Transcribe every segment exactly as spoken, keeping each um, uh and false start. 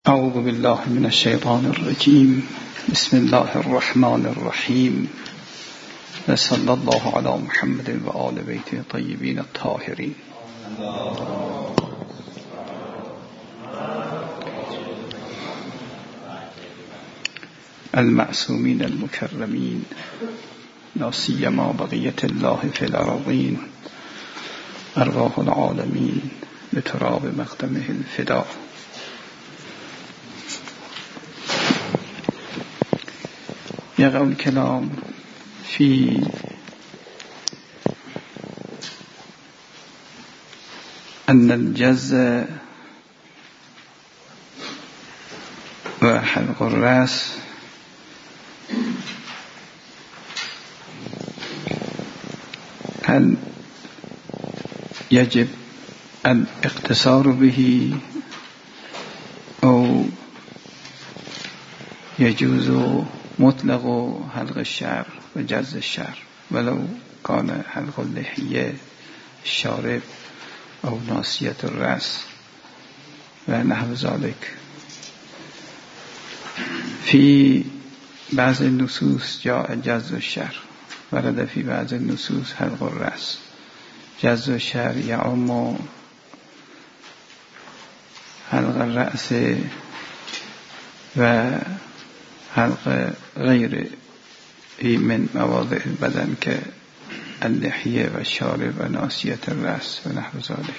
اعوذ بالله من الشیطان الرجیم. بسم الله الرحمن الرحیم و صلی الله علی محمد و آل بیت الطیبین الطاهرین. المعصومین المکرمین، لا سیما بقیة الله فی الارضین، ارواح العالمین بتراب مقدمه الفدا. يقع الكلام في أن الجز وحلق الرأس هل يجب الاقتصار به أو يجوز مطلق حلق الشعر و جز الشعر ولو كان حلق اللحیه الشارب او ناصیة الرأس و نحو ذلك. في بعض النصوص جاء جز الشعر، ورد في بعض النصوص حلق الرأس. جز الشعر يعم حلق الرأس و حلق غیر من مواضع البدن كاللحية والشارب وناصية الرأس ونحو ذلك.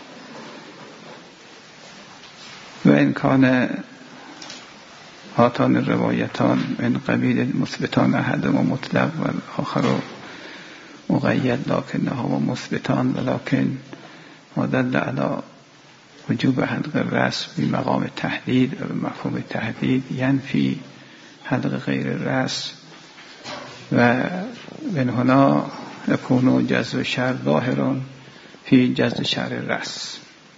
وإن كان هاتان الروايتان من قبيل المثبتان، أحدهما مطلق والآخر مقيد، لكنهما مثبتان، ولكن ما دل على وجوب حلق الرأس بمقام التحديد ومفهوم التحديد ينفي حلق غير الرأس، ومن هنا يكون جز الشعر ظاهرا في جز شعر الرأس،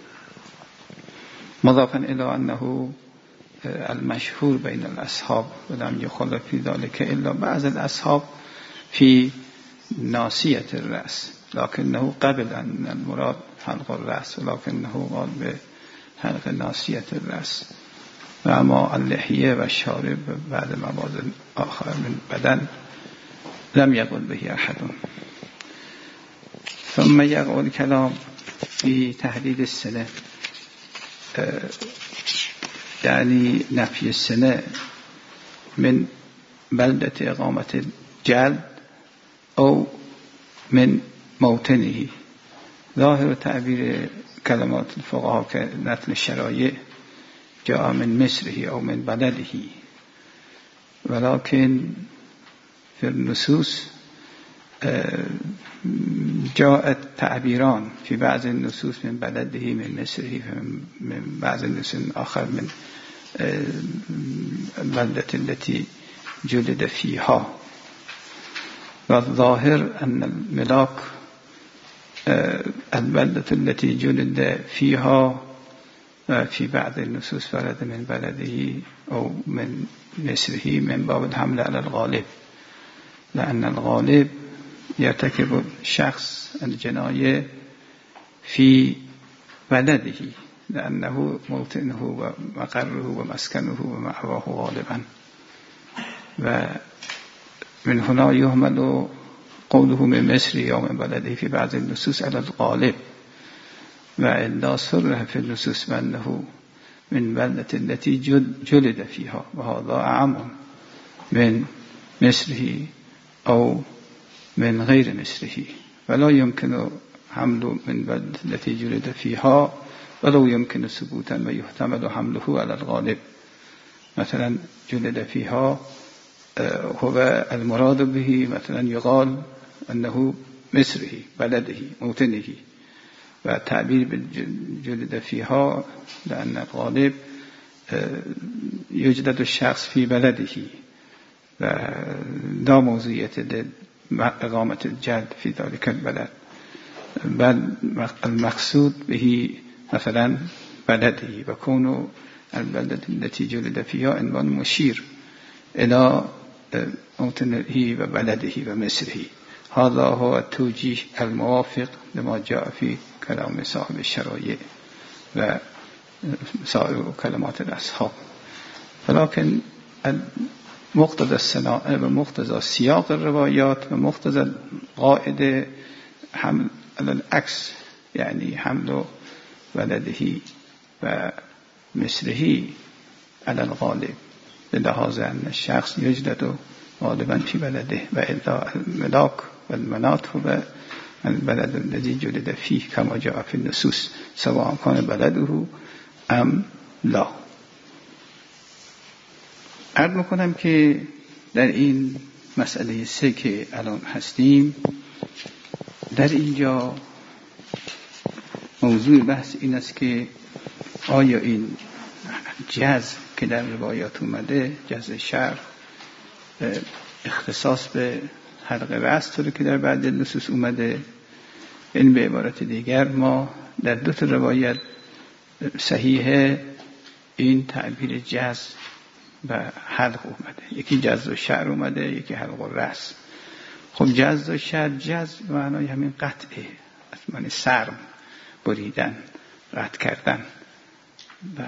مضافا إلى أنه المشهور بين الأصحاب ولم يخالف في ذلك إلا بعض الأصحاب في ناصية الرأس، لكنه قبل أن المراد حلق الرأس، ولكنه قال بحلق ناصية الرأس. وأما اللحية والشارب بعد مواد آخر من بدن لم يقل به أحد. ثم يقع الكلام في تحديد السنة، يعني نفي السنة من بلدة إقامة الجلد أو من موطنه. ظاهر تعبير كلمات الفقهاء كنتل الشرائع جاء من مصره أو من بلده، ولكن في النصوص جاءت تعبيران، في بعض النصوص من بلده من مصره، من بعض النصوص آخر من البلدة التي جلد فيها. والظاهر أن الملاك البلدة التي جلد فيها في بعض النصوص ورد من بلده أو من مصره من باب الحمل على الغالب، لأن الغالب يرتكب الشخص الجناية في بلده، لأنه موطنه ومقره ومسكنه ومأواه غالبا. ومن هنا يهمل قوله من مصر أو من بلده في بعض النصوص على الغالب، وإلا صرح في النصوص بأنه من بلدة التي جلد فيها، وهذا أعم من مصره أو من غير مصره. ولا يمكن حمل من بلدة التي جلد فيها ولو يمكن ثبوتا ويحتمل حمله على الغالب. مثلا جلد فيها هو المراد به، مثلا يقال أنه مصره بلده موطنه، والتعبير بالجلد فيها لأن الغالب يجلد الشخص في بلده ولا موضوعية إقامة الجلد في ذلك البلد، بل المقصود به مثلا بلده، وكون البلدة التي جلد فيها عنوان مشير إلى موطنه وبلده ومصره. هذا هو التوجيه الموافق لما جاء في كلام صاحب الشرائع، و سایر کلمات الاصحاب. ولكن مقتضى الصناعه و مقتضى سیاق الروایات و مقتضى قاعده حمل العکس، یعنی حمل ولده و مثله على الغالب، به لحاظ ان الشخص یجلد غالبا فی بلده و الا الملاک و المناط و البلد الذي جلد فيه كما جاء في النصوص سواء كان بلده ام لا. عرض میکنم که در این مسئله سه که الان هستیم، در اینجا موضوع بحث این است که آیا این جز که در روایات اومده، جز شرع، اختصاص به حلق رأس طوری که در بعضی نصوص اومده، این به عبارت دیگر ما در دو تا روایت صحیح این تعبیر جز و حلق اومده، یکی جز و شعر اومده، یکی حلق و رأس. خب جز و شعر، جز به معنای همین قطعه، از معنی سرم، بریدن، قطع کردن، و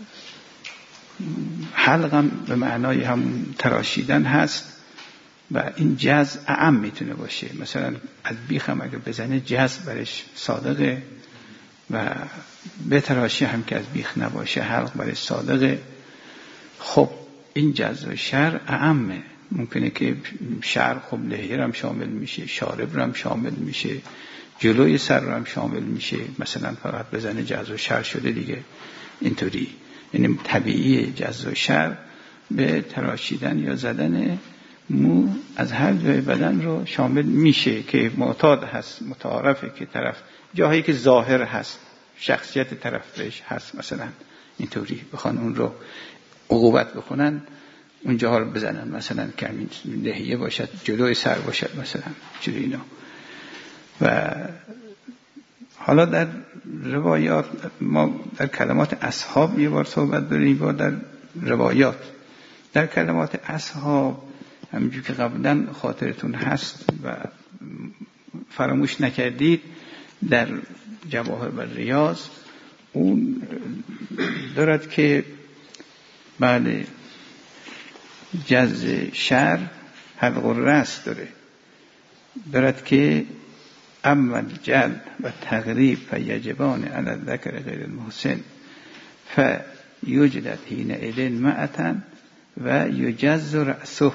حلقم به معنای هم تراشیدن هست و این جز اعم میتونه باشه. مثلا از بیخ هم اگر بزنه جز برش صادقه و به تراشی هم که از بیخ نباشه حلق برش صادقه. خب این جز و شر اعمه، ممکنه که شر خب لحیه هم شامل میشه، شارب هم شامل میشه، جلوی سر هم شامل میشه. مثلا فقط بزنه جز و شر شده دیگه اینطوری. یعنی طبیعی جز و شر به تراشیدن یا زدن مو از هر جای بدن رو شامل میشه که معتاد هست، متعارفه که طرف جاهایی که ظاهر هست، شخصیت طرفش هست، مثلا اینطوری بخوان اون رو عقوبت بکنن اونجاها رو بزنن، مثلا کمین لحیه باشد، جلوی سر باشد، مثلا چیزی اینا. و حالا در روایات ما در کلمات اصحاب یه بار صحبت داریم، یه بار در روایات. در کلمات اصحاب همینجور که قبلا خاطرتون هست و فراموش نکردید، در جواهر و ریاض اون دارد که بله جز شر حلق الرأس داره، دارد که اما جلد و تغریب فیجبان علی الذکر غیر المحسن فیجلد حینئذ مأة و یجز رأسه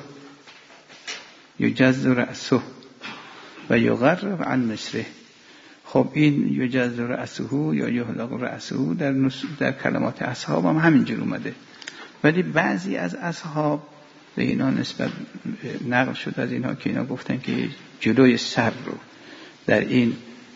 یجز رأسه و یغرب عن مصره. خب این یجز رأسه یا یحلق رأسه در, در کلمات اصحاب هم همینجور اومده، ولی بعضی از اصحاب به اینا نسبت نقل شد از اینا که اینا گفتن که جلوی سر رو در این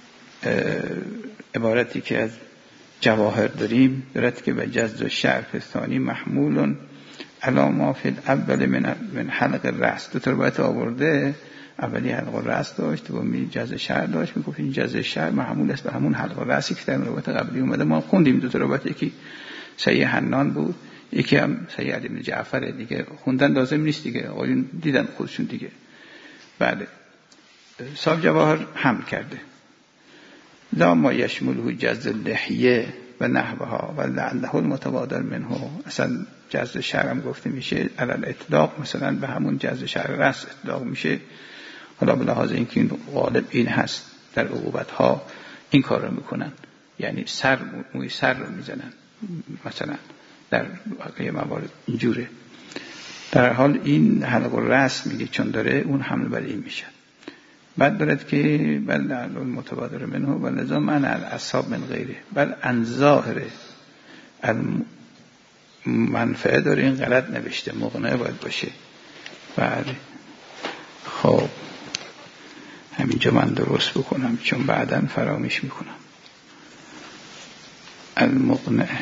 عبارتی که از جواهر داریم دارد که به جز و شرف ثانی محمول علی ما فی الاول من من حلق الرأس. دو تا روایت آورده، اولی حلق الرأس داشت و می جز شر داشت، میگفت این جز شر محمول است به همون حلق الرأسی که در روایت قبلی اومده. ما خوندیم دو تا روایت، یکی صحیح حنان بود، یکی هم صحیح علی بن جعفر دیگه، خوندن لازم نیست دیگه، آقایون دیدن خودشون دیگه. بله صاحب جواهر حمل کرده لا ما یشمله جز اللحیه و نحوها و لعله المتبادر منه. اصلا جز شرع هم گفته میشه علل اطلاق، مثلا به همون جز شرع رأس اطلاق میشه. حالا به لحاظ اینکه این غالب این هست در عقوبت ها این کار رو میکنن، یعنی سر موی سر رو میزنن، مثلا در واقعی موارد اینجوره. در حال این حلق الرأس میگه چون داره اون حمل بر این میشه. بعد دارد که بل المتبادر منه و لذا من الاصحاب من غیره بل ان ظاهر منفعه داره. این غلط نوشته، مقنعه باید باشه. بله خب همینجا من درست بکنم چون بعداً فراموش میکنم. المقنعه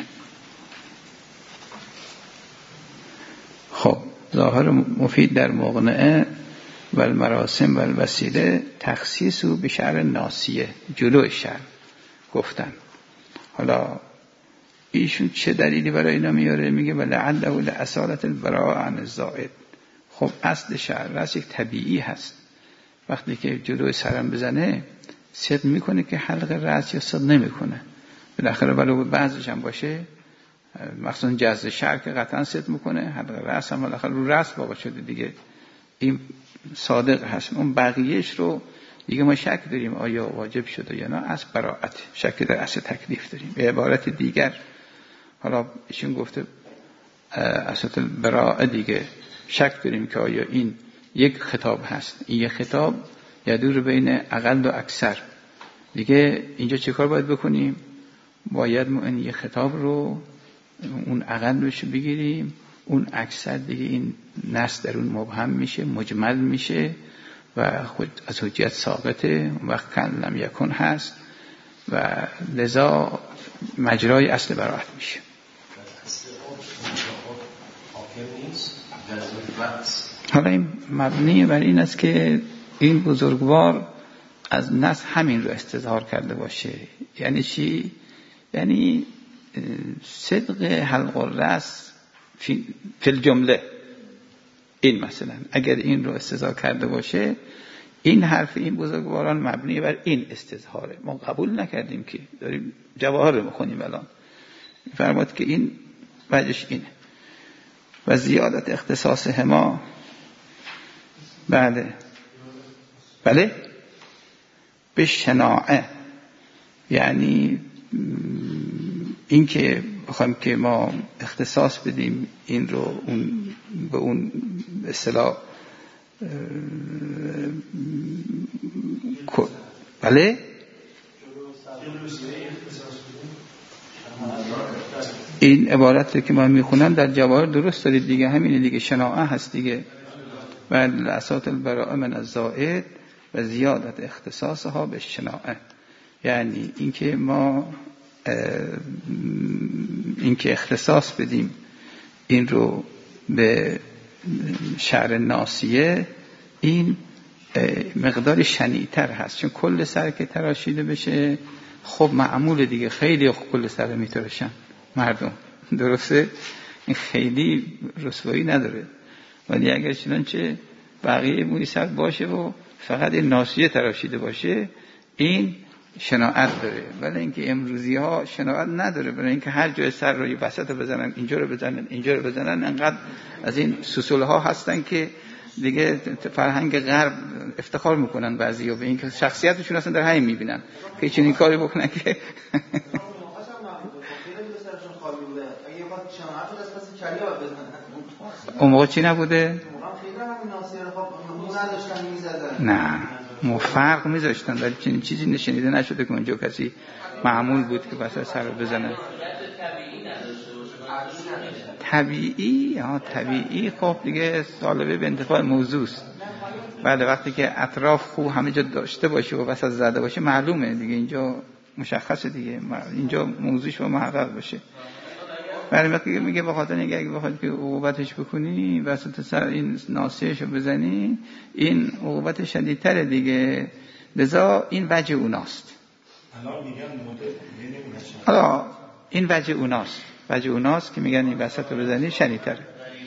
خب ظاهر مفید در مقنعه و المراسم و الوسیله تخصیص و به شعر ناسیه، جلو شعر گفتن. حالا ایشون چه دلیلی برای اینا میاره؟ میگه ولعله لاصالة البراء عن الزائد. خب اصل شعر راست یک طبیعی هست، وقتی که جلوی سرم بزنه صد میکنه که حلق رأس یا صد نمیکنه، بالاخره ولو بعضش هم باشه مخصوصا جذب شعر که قطعا صدق میکنه، حلقه رأس هم بالاخره رو رأس واقع شده دیگه، این صادق هست. اون بقیهش رو دیگه ما شک داریم آیا واجب شده یا نه، از براءت، شک در اصل تکلیف داریم. به عبارت دیگر حالا ایشون گفته اصل براءت دیگه شک داریم که آیا این یک خطاب هست، این یک خطاب یدور بین اقل و اکثر. دیگه اینجا چه کار باید بکنیم؟ باید ما این یک خطاب رو اون اقلش بگیریم، اون اکثر دیگه این نص در اون مبهم میشه، مجمل میشه و خود از حجیت ثابته، وقت کن لم یکن هست و لذا مجرای اصل براءت میشه. حالا این مبنی بر این است که این بزرگوار از نص همین رو استظهار کرده باشه. یعنی چی؟ یعنی صدق حلق الرأس فی الجمله، این مثلا اگر این رو استظهار کرده باشه، این حرف این بزرگواران مبنی بر این استظهاره. ما قبول نکردیم که داریم جواهر رو میخونیم الان، فرمود که این وجهش اینه. و زیادت اختصاص هما، بله بله به شناعه، یعنی این که بخوایم که ما اختصاص بدیم این رو اون به اون اصطلاح بله این عبارت که ما میخونم در جواهر درست دارید دیگه، همینه دیگه، شناعه هست دیگه. و لسات البراء من الزائد و زیادت اختصاصها به شناعه، یعنی اینکه ما اینکه اختصاص بدیم این رو به شعر ناصیه، این مقدار شنیع‌تر هست، چون کل سر که تراشیده بشه خب معمول دیگه، خیلی کل سر میتراشن مردم، درسته؟ این خیلی رسوایی نداره. ولی اگر چنانچه بقیه موی سر باشه و فقط این ناصیه تراشیده باشه، این شناعت داره. ولی اینکه امروزی ها شناعت نداره، برای اینکه هر جای سر رو وسط بزنن، اینجا رو بزنن، اینجا رو بزنن، انقدر از این سوسول ها هستن که دیگه فرهنگ غرب افتخار میکنن بعضیا به اینکه شخصیتشون اصلا در همین میبینن که چنین کاری بکنن که اون موقع چی نبوده؟ نه مو فرق میذاشتن، ولی چنین چیزی نشنیده نشده که اونجا کسی معمول بود که واسه سر بزنه. طبیعی ها طبیعی خب دیگه سالبه به انتفاع موضوعست. بله وقتی که اطراف خوب همه جا داشته باشه و وسط زده باشه معلومه دیگه، اینجا مشخصه دیگه، اینجا موضوعش با محقق باشه. برای وقتی میگه به خاطر اینکه اگه بخواد که عقوبتش بکنی وسط سر این ناصیهشو بزنی، این عقوبت شدیدتره دیگه، لذا این وجه اوناست. حالا این وجه اوناست، وجه اوناست که میگن این وسط رو بزنی شدیدتره.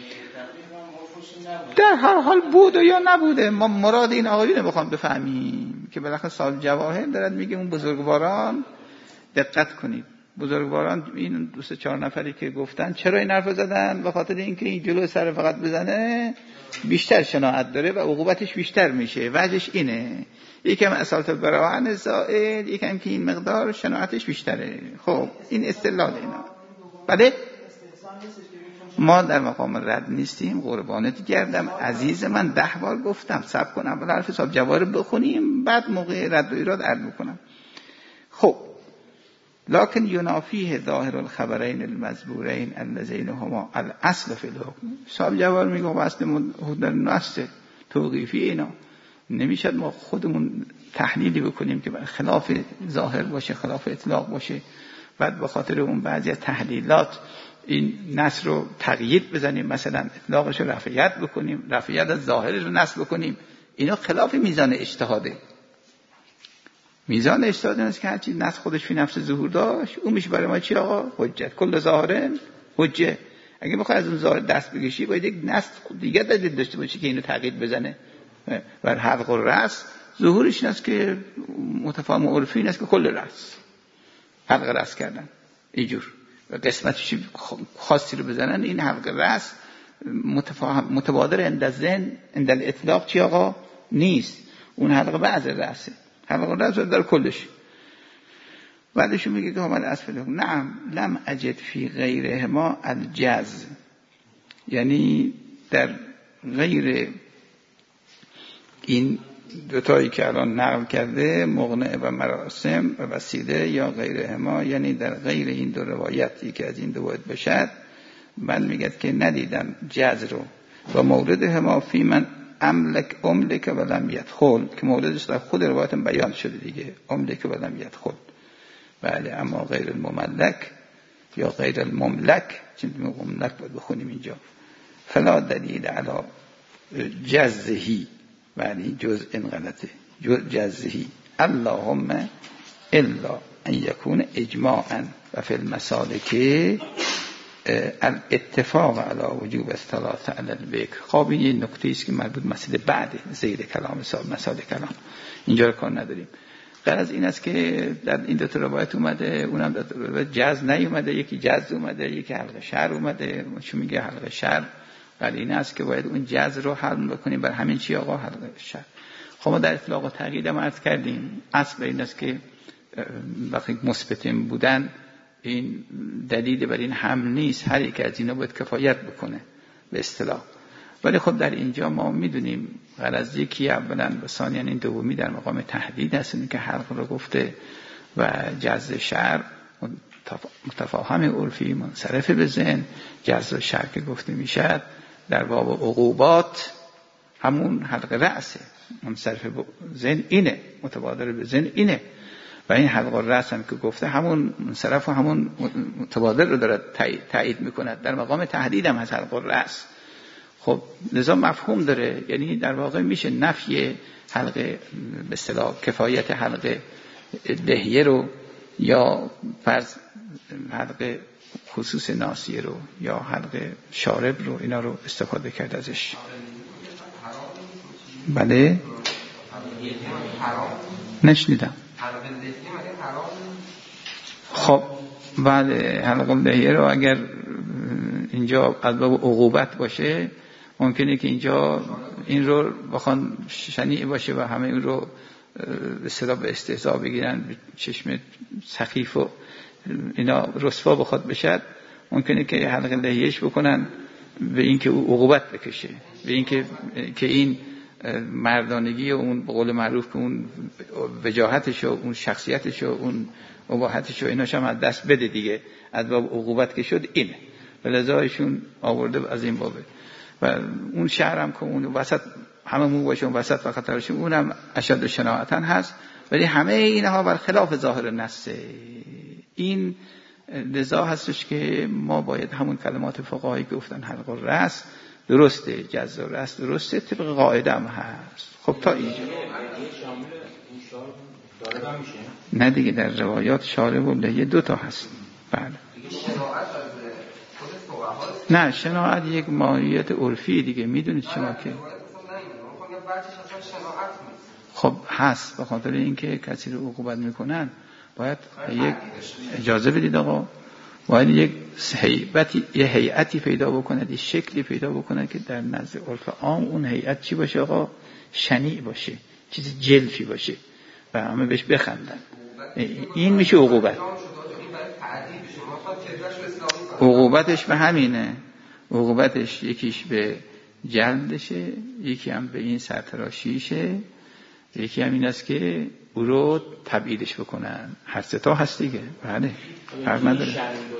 در هر حال بود و یا نبوده، ما مراد این آقایون بخوام بفهمیم که بالاخره صاحب جواهر دارد میگه اون بزرگواران دقت کنید، بزرگواران این دو سه چهار نفری که گفتن چرا این حرف زدن؟ به خاطر اینکه این جلو سر فقط بزنه بیشتر شناعت داره و عقوبتش بیشتر میشه. وجهش اینه، یکم اصالت البراء زائد، یکم که این مقدار شناعتش بیشتره. خب این اصطلاح اینا. بله ما در مقام رد نیستیم، قربانت گردم عزیز من، ده بار گفتم صبر کن اول حرف صاحب جواهر بخونیم بعد موقع رد و ایراد عرض بکنم. خب لكن ينافيه ظاهر الخبرين المذكورين اللذين هما الاصل في الحكم. صاحب جواهر میگه اصل در نص توقیفی اینا نمیشد ما خودمون تحلیلی بکنیم که خلاف ظاهر باشه، خلاف اطلاق باشه، بعد به خاطر اون بعضی از تحلیلات این نص رو تغییر بزنیم، مثلا اطلاقش رو رفعیت بکنیم، رفعیت از ظاهرش رو نص بکنیم. اینا خلاف میزان اجتهاده. میزان اجتهاد است که هرچی نص خودش فی نفس ظهور داشت اون میشه برای ما چی آقا؟ حجت. کل ظاهره حجه. اگه بخوای از اون ظاهر دست بکشی باید یک نص دیگه دلیل داشته باشه که اینو تغییر بزنه. و حلق الرأس ظهورش این است که متفاهم عرفی این است که کل رأس حلق رأس کردن اینجور. قسمتش خاصی رو بزنن، این حلقه رأس متبادر عند ذهن عند الاطلاق چی آقا نیست، اون حلقه بعض رأسه، حلقه رأس در کلش. بعدش میگه که همال اسفل نعم لم اجد فی غیرهما الجز، یعنی در غیر این دوتایی که الان نقل کرده مقنع و مراسم و وسیله یا غیرهما، یعنی در غیر این دو روایتی که از این دو باید باشد، من میگه که ندیدم جز رو. و مورد هما فی من املک املک و لم یدخل، که موردش در خود روایت بیان شده دیگه، املک و لم یدخل. بله، اما غیر المملک یا غیر المملک، چون مملک باید بخونیم اینجا، فلا دلیل علی جزهی، یعنی جز این غلطه، جزهی اللهم الا ان یکون اجماعا و فی المسالک الاتفاق علی وجوب الصلاة علی البکر. خب این نکته است که مربوط مسئله بعد زیر کلام مسائل کلام، اینجا رو کار نداریم. غرض این است که در این دو تا روایت اومده، اونم در روایت جز نیومده، یکی جز اومده، یکی حلقه شر اومده. چون میگه حلقه شر، ولی این است که باید اون جز رو حل بکنیم بر همین چی آقا حلقه شر. خب ما در اطلاق و تقیید هم عرض کردیم، اصل این است که وقتی مثبتین بودن این دلیل بر این حمل نیست، هر یک از اینا باید کفایت بکنه به اصطلاح. ولی خب در اینجا ما میدونیم غرض یکی اولا و ثانیاً این دومی در مقام تهدید هست، این که حلق رو گفته و جزء شر متفاهم عرفی منصرف به ذهن، جزء شر که گفته میشد در باب عقوبات همون حلق رأسه، منصرف به ذهن اینه، متبادر به ذهن اینه، و این حلق رأس هم که گفته همون منصرف و همون متبادر رو داره تایید میکنه، در مقام تهدید هم هست حلق رأس. خب لذا مفهوم داره، یعنی در واقع میشه نفی حلقه به اصطلاح کفایت حلقه لحیه رو یا فرض حلقه خصوص ناصیه رو یا حلقه شارب رو، اینا رو استفاده کرد ازش. بله نشنیدم. خب بله، حلقه لحیه رو اگر اینجا از باب عقوبت باشه ممکنه که اینجا این رو بخوان شنیع باشه و همه این رو به اصطلاح به استهزاء بگیرن، چشم سخیف و اینا رسوا بخواد بشد، ممکنه که حلقه لحیه‌اش بکنن به این که او عقوبت بکشه، به این که که این مردانگی و اون به قول معروف که اون وجاهتش و اون شخصیتش و اون اباحتش و ایناش هم از دست بده دیگه، از باب عقوبت که شد اینه، ولذایشون آورده از این بابه. و اون شهر هم که اون وسط همه مو باشه، اون وسط و خطرش اونم اشد شناعتن هست، ولی همه اینها بر خلاف ظاهر نصه. این لذا هستش که ما باید همون کلمات فقهایی که گفتن حلق الرأس درسته، جز الرأس درسته، طبق قاعده هم هست. خب تا اینجا نه دیگه، در روایات شارب و لحیه دو تا هست. بله نه، شناعت یک ماهیت عرفی دیگه، میدونید شما که خب هست، به خاطر اینکه کسی رو عقوبت میکنن باید یک اجازه بدید آقا، باید یک هیئتی یه هیئتی پیدا بکنه، یه شکلی پیدا بکنه که در نزد عرف عام اون هیئت چی باشه آقا؟ شنیع باشه، چیز جلفی باشه و همه بهش بخندن. این میشه عقوبت. عقوبتش به همینه، عقوبتش یکیش به جلدشه، یکی هم به این سرتراشیشه، یکی هم این است که او رو تبعیدش بکنن. هر سه تا هست دیگه. بله فرق نداره.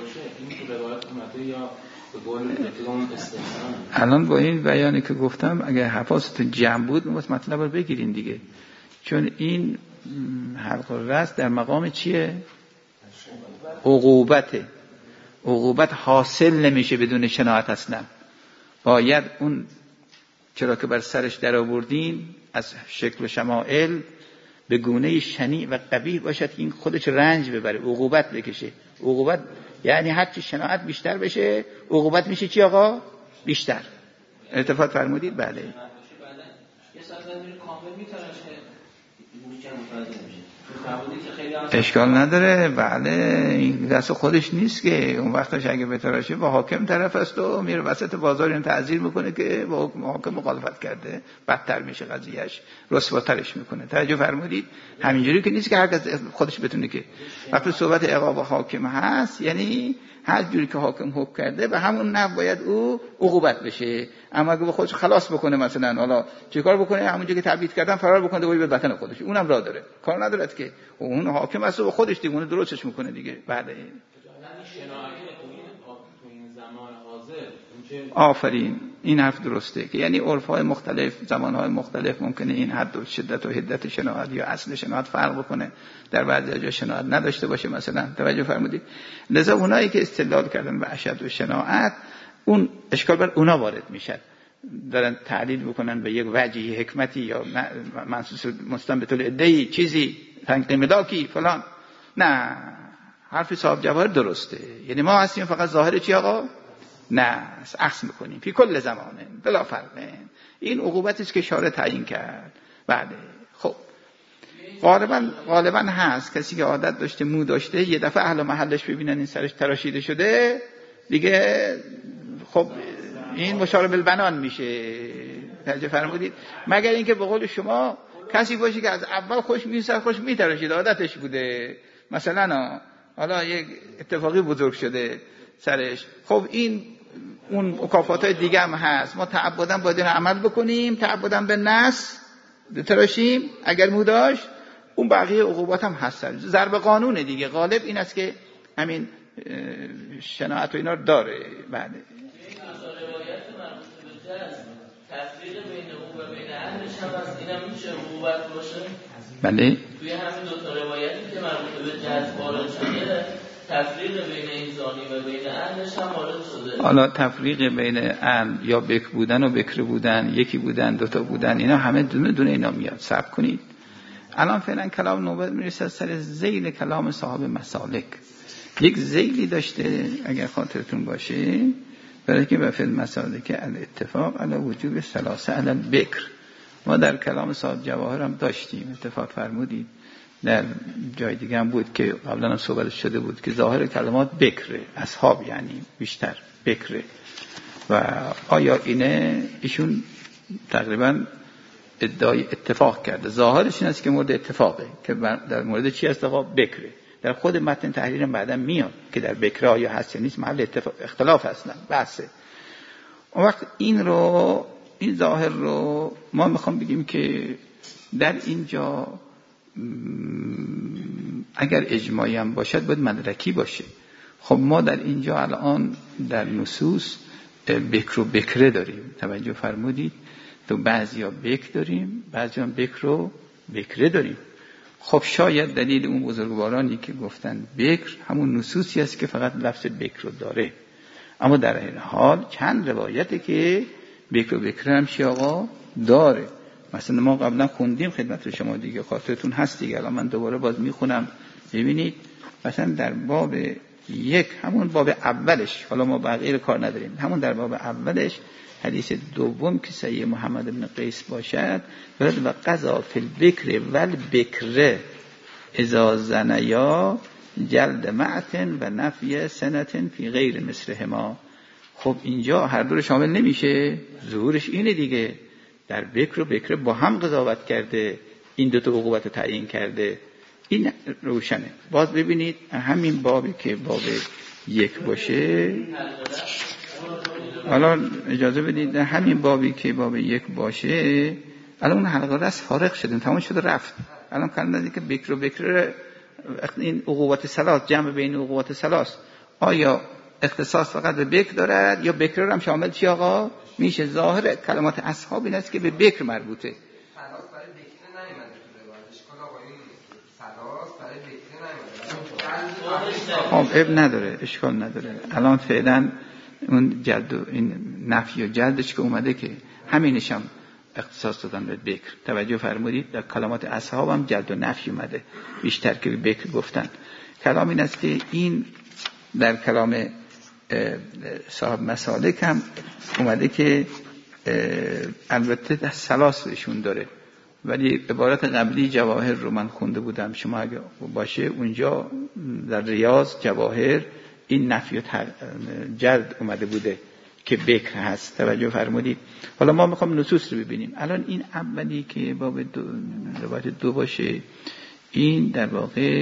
الان با این بیانی که گفتم اگر حفاظتون جمع بود مطلب رو بگیرین دیگه، چون این حلق الرأس در مقام چیه؟ عقوبته. عقوبت حاصل نمیشه بدون شناعت اصلا. باید اون چرا که بر سرش در آوردین از شکل و شمائل به گونه شنیع و قبیح باشد، این خودش رنج ببره، عقوبت بکشه. عقوبت یعنی هر چی شناعت بیشتر بشه عقوبت میشه چی آقا؟ بیشتر. التفات فرمودید؟ بله. اشکال نداره. بله این دست خودش نیست که اون وقتش اگه بتراشه با حاکم طرف است و میره وسط بازار این تعذیر میکنه که با حاکم مخالفت کرده، بدتر میشه قضیهش، رسواترش میکنه. توجه فرمودید؟ همینجوری که نیست که هر کس خودش بتونه که وقتی صحبت عقاب حاکم هست یعنی هر جوری که حاکم حکم کرده به همون نحو باید او عقوبت بشه. اما اگه به خودش خلاص بکنه مثلا حالا چیکار بکنه؟ همونجا که تبعید کردن فرار بکنه دوباره به وطن خودش، اونم راه داره، کار ندارد که اون حاکم است و خودش دیگه اون درستش میکنه دیگه. بله آفرین، این حرف درسته که یعنی عرف‌های مختلف زمان‌های مختلف ممکنه این حد و شدت و حدت شناعت یا اصل شناعت فرق بکنه، در بعضی جا شناعت نداشته باشه مثلا. توجه فرمودید؟ لذا اونایی که استدلال کردن به اشد و شناعت اون اشکال بر اونا وارد میشن، دارن تعلیل بکنن به یک وجهی حکمتی یا منصوص مستنبط الادعی چیزی تنقیم ملاکی فلان. نه، حرف صاحب جواهر درسته، یعنی ما هستیم فقط ظاهر چی آقا؟ نه، اخذ میکنیم فی کل زمانه بلا فرقه. این عقوبتی است که شارع تعیین کرد. بله خب غالبا غالبا هست کسی که عادت داشته مو داشته یه دفعه اهل محلش ببینن این سرش تراشیده شده دیگه، خب این مشارب البنان میشه. توجه فرمودید؟ مگر اینکه به قول شما کسی باشه که از اول خوش میسر خوش میتراشید، عادتش بوده مثلا حالا یک اتفاقی بزرگ شده سرش، خب این اون مکافاتای دیگه هم هست. ما تعبداً باید عمل بکنیم، تعبداً به نص تراشیم اگر مو داشت، اون بقیه عقوبات هم هست. ضرب قانون دیگه غالب این است که همین شناعت و اینا داره. بله تفریق بین او و بین اهلش هم از اینم میشه عقوبت باشه. بله توی همین دو تا روایتی که مربوط به جذب وارد شده تفریق بین این زانی و بین اهلش هم وارد شده. حالا تفریق بین اهل یا بکر بودن و بکر بودن، یکی بودن دوتا بودن، اینا همه دونه دونه اینا میاد. صبر کنید الان فعلا کلام نوبت میرسه سر ذیل کلام صاحب مسالک. یک ذیلی داشته اگر خاطرتون باشه، برای که به فعل مسالک الاتفاق علی وجوب ثلاثه علی البکر. ما در کلام صاحب جواهر هم داشتیم، اتفاق فرمودید در جای دیگه هم بود که قبلا هم صحبت شده بود که ظاهر کلمات بکره، اصحاب یعنی بیشتر بکره. و آیا اینه ایشون تقریبا ادعای اتفاق کرده، ظاهرش این است که مورد اتفاقه که در مورد چی است آقا؟ بکره. در خود متن تحریر بعدا میاد که در بکره آیا هست یا نیست محل اتفاق اختلاف هستن بحثه. اون وقت این رو این ظاهر رو ما میخوام بگیم که در اینجا اگر اجماعی هم باشد باید مدرکی باشه. خب ما در اینجا الان در نصوص بکر و بکره داریم، توجه فرمودید؟ تو بعضی ها بکر داریم، بعضی ها بکر و بکره داریم. خب شاید دلیل اون بزرگوارانی که گفتن بکر همون نصوصی است که فقط لفظ بکر رو داره، اما در این حال چند روایته که بکر و بکره هم چی آقا داره. مثلا ما قبلا خوندیم خدمت شما دیگه، خاطرتون هست دیگه، الان من دوباره باز میخونم ببینید. مثلا در باب یک همون باب اولش، حالا ما بقیه کار نداریم، همون در باب اولش حدیث دوم که صحیح محمد بن قیس باشد، برد و قضا فی البکر والبکر اذا زنیا جلد معتن و نفی سنتن فی غیر مثلهما. خب اینجا هر دو شامل نمیشه، ظهورش اینه دیگه، در بکر و بکر با هم قضاوت کرده، این دو تا عقوبت تعیین کرده، این روشنه. باز ببینید همین بابی که باب یک باشه، الان اجازه بدید همین بابی که باب یک باشه، الان اون حلقه راست فارغ شدیم، تمام شده رفت. الان کلمه دیگه که بکر و بکر این عقوبت ثلاث، جمع بین عقوبت ثلاث، آیا اختصاص فقط به بکر دارد یا بکر رو هم شامل چی آقا میشه؟ ظاهر کلمات اصحاب این است که به بکر مربوطه. خب اب نداره، اشکال نداره. الان فعلا اون جلد و این نفی و جلدش که اومده که همینش هم اختصاص دادن به بکر. توجه فرمودید در کلمات اصحاب هم جلد و نفی اومده، بیشتر که به بکر گفتن. کلام این است که این در کلام صاحب مسالک هم اومده که البته در سلاس بهشون داره، ولی عبارت قبلی جواهر رو من خونده بودم، شما اگه باشه اونجا در ریاض جواهر این نفی و جلد اومده بوده که بکر هست. توجه فرمودید؟ حالا ما میخوام نصوص رو ببینیم. الان این اولی که باب دو روایت دو باشه، این در واقع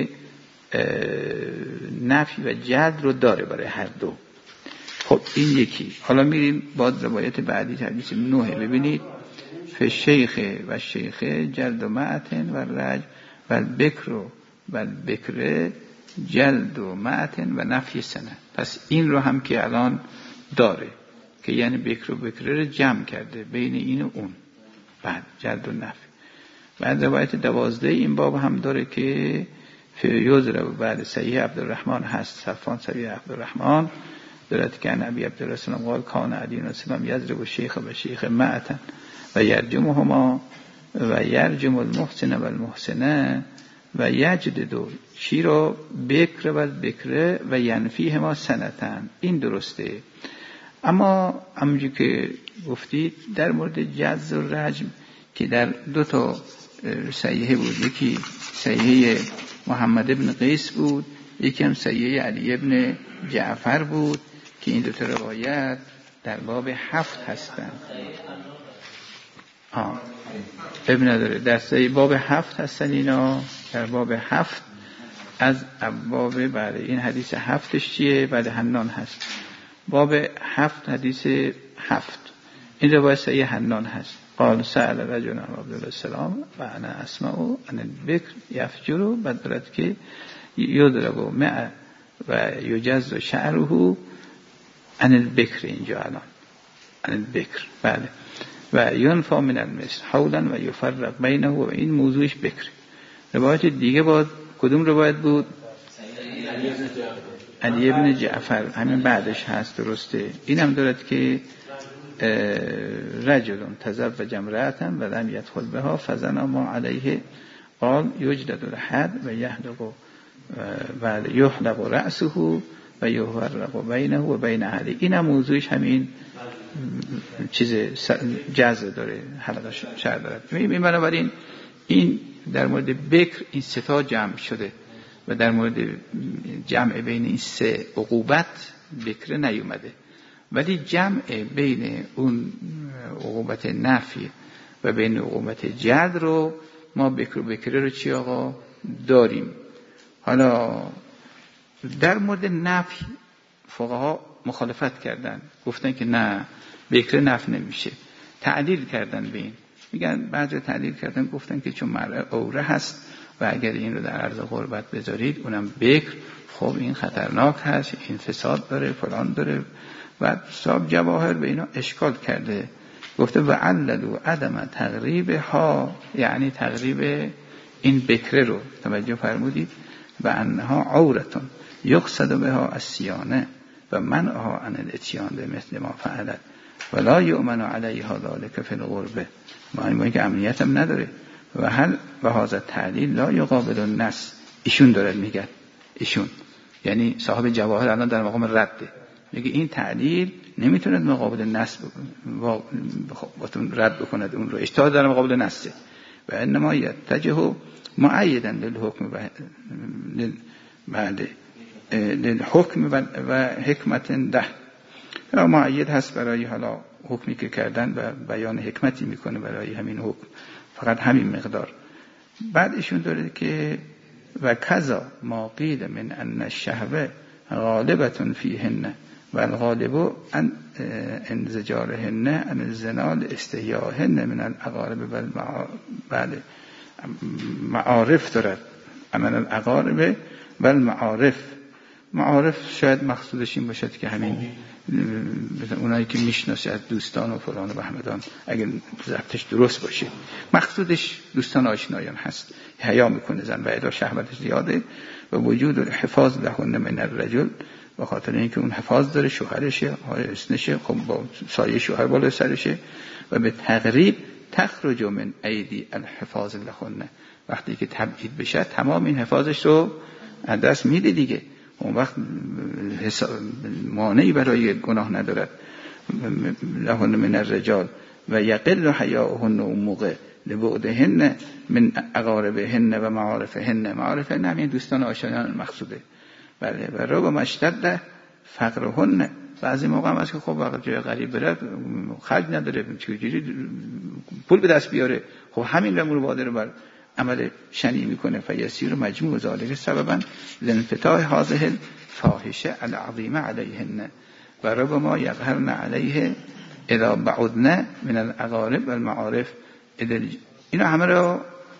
نفی و جلد رو داره برای هر دو. خب این یکی. حالا میریم با روایت بعدی، حدیث نوح. ببینید فشیخ و شیخ جلد و معتن و رج و البکر و البکر جلد و معتن و نفی سنه. پس این رو هم که الان داره که یعنی بکر و بکره رو جمع کرده بین این و اون، بعد جلد و نفی. بعد روایت دوازده این باب هم داره که فیوز رو بعد صحیح عبدالرحمن هست، صفان صحیح عبدالرحمن دارد که نبی عبدالرسول قال کان علی نسلم یضرب شیخ و شیخ معتن و یرجمهما و یرجم المحسن و المحسنه و یجدد چی رو بکر و بکره و ینفیهما سنتن. این درسته. اما همونجور که گفتید در مورد جز و رجم که در دو تا صحیحه بود، یکی صحیحه محمد ابن قیس بود، یکی هم صحیحه علی ابن جعفر بود که این دو تا روایت در باب هفت هستند. آه ابن نداره در صحیح باب هفت هستن اینا، در باب هفت از باب بعد این حدیث هفتش چیه؟ بعد حنان هست. باب هفت حدیث هفت این روایت صحیح حنان هست. قال سأل رجل عبد السلام و انا اسمع ان البکر یفجر، بدرت که یضرب مع و یجز شعره ان البکر، اینجا الان ان البکر بله، و ینفع من المثل حولا و یفرق بینه و این موضوعش بکر. روایت دیگه بود کدوم روایت بود؟ علی ابن جعفر، همین بعدش هست. درسته. این هم دارد که رجل تزوج امرأة و لم يدخل بها فزنا ما علیه قال یجلد الحد و یحلق و یحلق رأسه و یفرق بینه و بین اهله. این هم موضوعش همین چیز جزء داره، حلقه شعر داره. این بنابراین این در مورد بکر این سه تا جمع شده و در مورد جمع بین این سه عقوبت بکر نیومده، ولی جمع بین اون عقوبت نفی و بین عقوبت جلد رو ما بکر و بکره رو چی آقا داریم. حالا در مورد نفی فقها مخالفت کردن، گفتن که نه بکر نفی نمیشه، تعلیل کردن به این. میگن بعضی تعلیل کردن گفتن که چون مرء عوره هست و اگر این رو در عرض غربت بذارید اونم بکر، خب این خطرناک هست، این فساد داره، فلان داره. و صاحب جواهر به اینا اشکال کرده، گفته و عللوا عدم تغریب ها، یعنی تغریب این بکره رو توجه فرمودید، و انها عورتون یقصد بها الصیانه و منعها عن الاتیان به مثل ما فعلت ولا یؤمن علیها ذلک فی الغربه، ما این که امنیت هم نداره. و هل و هذا تعلیل لا یقابل النص، ایشون داره میگه، ایشون یعنی صاحب جواهر الان در مقام رده، میگه این تعلیل نمیتونه مقابل نص باتون رد بکند اون رو، اشتباه در مقابل نصه. و انما یتجه معیدا للحکم و للحکم و حکمت ده، معید هست برای حالا حکمی که کردن و بیان حکمتی میکنه برای همین حکم، فقط همین مقدار. بعد ایشون داره که و کذا ما قیل من ان الشهوه غالبة فیهن و الغالب ان انزجارهن ان الزنا استحیاهن من الاقارب و بعد معارف دارد، من الاقارب و المعارف. معارف شاید مقصودش این باشد که همین اونایی که میشناسه از دوستان و فلان و بهمدان، اگر ضبطش درست باشه مقصودش دوستان آشنایان هست. حیا میکنه زن و ادا شهوتش زیاده و وجود حفاظ لهن من الرجل، به خاطر اینکه اون حفاظ داره، شوهرشه، حسنشه، خب با سایه شوهر بالا سرشه. و به تقریب تخرج من ایدی الحفاظ لهن، وقتی که تبعید بشه تمام این حفاظش رو از دست میده دیگه، اون وقت مانعی برای گناه ندارد. لهن من الرجال و یقل حیاءهن اون موقع لبعدهن من اقاربهن و معارفهن. معارفهن همین دوستان آشنایان مقصوده. بله. و ربما اشتد فقرهن. بعضی موقع هم هست که خب وقت جای غریب بره خرج نداره، چجوری پول به دست بیاره، خب همین رو مبادره بر عمل شنی میکنه. فیسیر مجموع ذالک سببا لانفتاح هذه الفاحشه العظیمه علیهن و ربما یقهرن علیه اذا بعدن من الاقارب و المعارف. اینا همه رو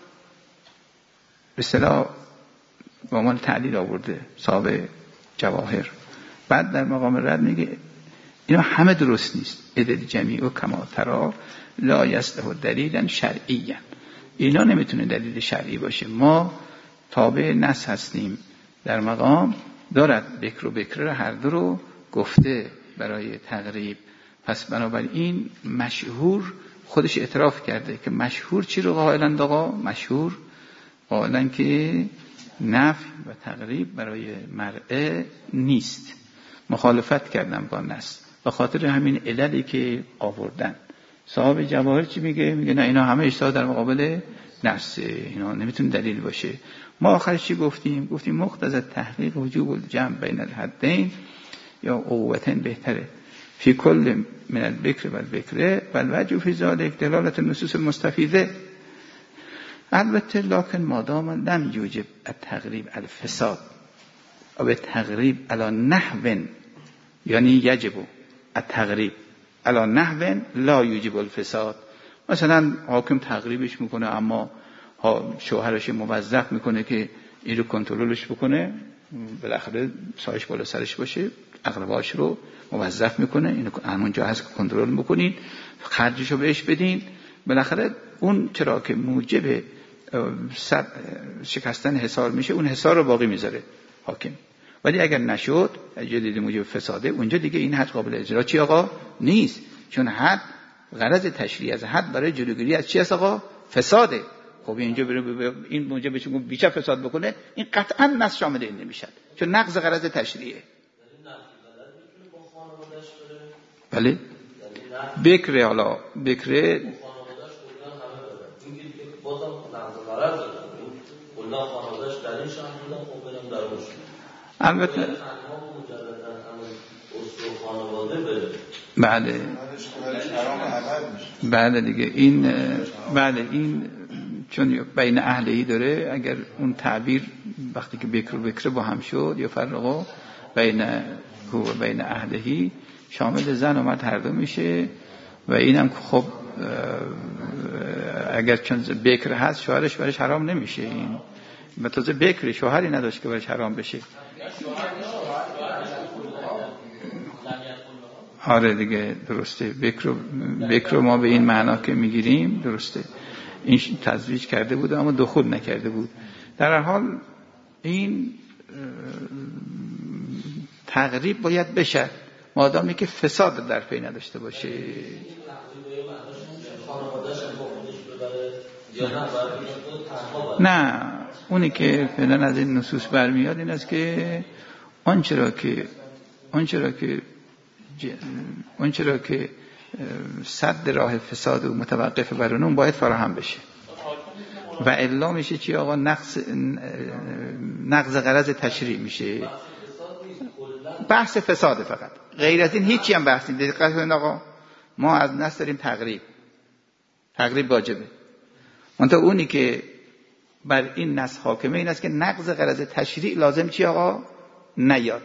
به اصطلاح به عنوان تعلیل آورده صاحب جواهر. بعد در مقام رد میگه اینا همه درست نیست. ادل جمیع و کما ترا لا یصلح دلیلا شرعیا. اینا نمیتونه دلیل شرعی باشه. ما تابع نص هستیم. در مقام دارد بکر و بکره هر دو رو گفته برای تقریب. پس بنابراین مشهور خودش اعتراف کرده که مشهور چی رو قائلند آقا؟ مشهور قائلند که نفی و تقریب برای مرء نیست. مخالفت کردن با نص به خاطر همین عللی که آوردن. صاحب جواهر چی میگه؟ میگه نه اینا همه اشتباه در مقابل نص، اینا نمیتونه دلیل باشه. ما آخرش چی گفتیم؟ گفتیم مقتضی تحقیق وجوب الجمع بین الحدین یا قوتن بهتره فی کل من البکر و البکره و الوجه فی ذلک دلالت النصوص المستفیضه. البته لکن مادام لم یوجب التقریب الفساد او التقریب علی نحو، یعنی یجب التقریب علی نحو لا یوجب الفساد. مثلا حاکم تقریبش میکنه اما شوهرش موظف میکنه که این رو کنترلش بکنه، بالاخره سایش بالا سرش باشه، اقرباش رو موظف میکنه اینو همون جا هست که کنترل بکنین، خرجشو بهش بدین. بالاخره اون چرا که موجب شکستن حصار میشه اون حصار رو باقی میذاره حاکم. ولی اگر نشد اگه دیدی موجب فساده، اونجا دیگه این حد قابل اجرا چی آقا نیست. چون حد غرض تشریع از حد برای جلوگیری از چی است آقا؟ فساده. خب اینجا بره این موجب بشه بیشتر فساد بکنه، این قطعا نص شامل این نمیشد چون نقض غرض تشریعه. بله بکره، حالا بکره البته بله بله دیگه این بله این چون بین اهلهی داره، اگر اون تعبیر وقتی که بکر و بکره با هم شد یا فرقا بین هو و بین اهلهی شامل زن و مرد هر دو میشه. و اینم خب اگر چون بکر هست شوهرش برش حرام نمیشه. این متوجه بکر شوهری نداشت که برش حرام بشه. آره دیگه درسته. بکر بکر ما به این معنا که میگیریم درسته، این تزویج کرده بود اما دخول نکرده بود. در هر حال این تقریب باید بشه مادامی که فساد در پی نداشته باشه. نه اونی که فعلا از این نصوص برمیاد این است که آنچه را که آنچه را که آنچه را که صد راه فساد و متوقف بر اون باید فراهم بشه و الا میشه چی آقا؟ نقض نقض غرض تشریع میشه. بحث فساده فقط، غیر از این هیچی هم بحث نیست. دقت کنید آقا، ما از نص داریم تقریب تقریب واجبه. منتها اونی که بر این نص حاکمه این است که نقض غرض تشریع لازم چی آقا؟ نیاد.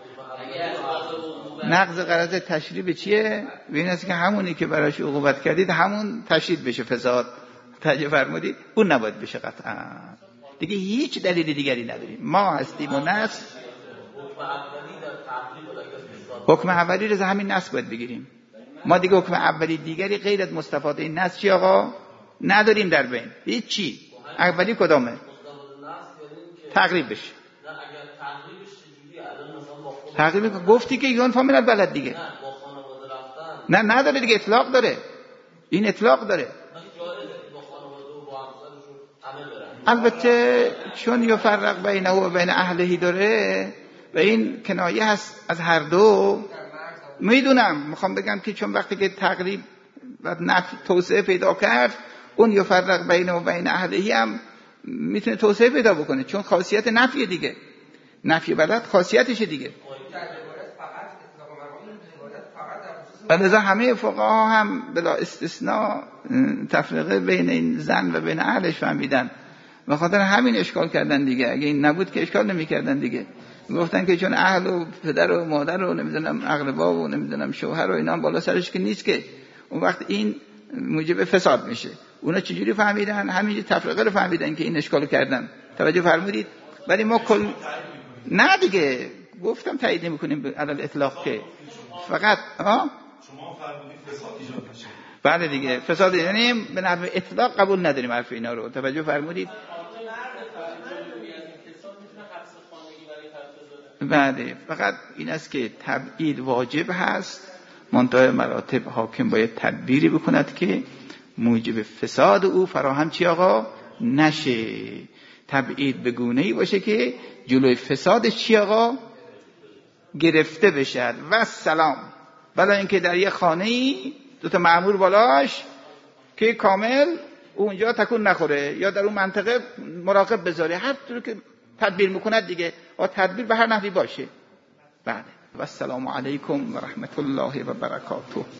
نقض غرض تشریع به چیه؟ به این است که همونی که براش عقوبت کردید همون تشدید بشه، فساد تجه فرمودید، اون نباید بشه قطعا. دیگه هیچ دلیل دیگری نداریم. ما هستیم و نص حکم اولی رو همین نص باید بگیریم. ما دیگه حکم اولی دیگری غیر از مستفاده این نص چی آقا؟ نداریم در بین. هیچ چی. اولی کدامه؟ تقریب بشه. تقریب گفتی که یون فامیل بلد دیگه. نه نداره دیگه، اطلاق داره. این اطلاق داره. البته چون یفرق بینه و بین اهلهی داره و این کنایه هست از هر دو. میدونم، میخوام بگم که چون وقتی که تقریب و نفی توسعه پیدا کرد، اون یفرق بین و بین اهلهی هم میتونه توسعه پیدا بکنه، چون خاصیت نفی دیگه، نفی بلد خاصیتش دیگه. لذا همه فقها هم بلا استثناء تفریقه بین این زن و بین اهلش فهمیدن، به خاطر همین اشکال کردن دیگه. اگه این نبود که اشکال نمی‌کردن دیگه. گفتن که چون اهل و پدر و مادر و نمیدونم اقربا و نمیدونم شوهر و اینا بالا سرش که نیست که، اون وقت این موجب فساد میشه. اونا چجوری فهمیدن؟ همین تفریقه رو فهمیدن که این اشکالو کردن. توجه فرمودید؟ ولی ما کل نه دیگه گفتم تایید نمی‌کنیم علل اطلاق که فقط ها شما فرمودید فساد ایجاد میشه. بله دیگه فساد، یعنی به نحو اطلاق قبول نداریم حرف اینا رو. توجه فرمودید؟ بله، فقط این است که تبعید واجب هست، منتهای مراتب حاکم باید تدبیری بکند که موجب فساد او فراهم چی آقا نشه. تبعید به گونه‌ای باشه که جلوی فسادش چی آقا گرفته بشد. و سلام. بلا اینکه در یه خانه‌ای دو تا مأمور بالاش که کامل اونجا تکون نخوره، یا در اون منطقه مراقب بذاره، هر طور که تدبیر میکند دیگه، و تدبیر به هر نحوی باشه. بله. و السلام علیکم و رحمت الله و برکاته.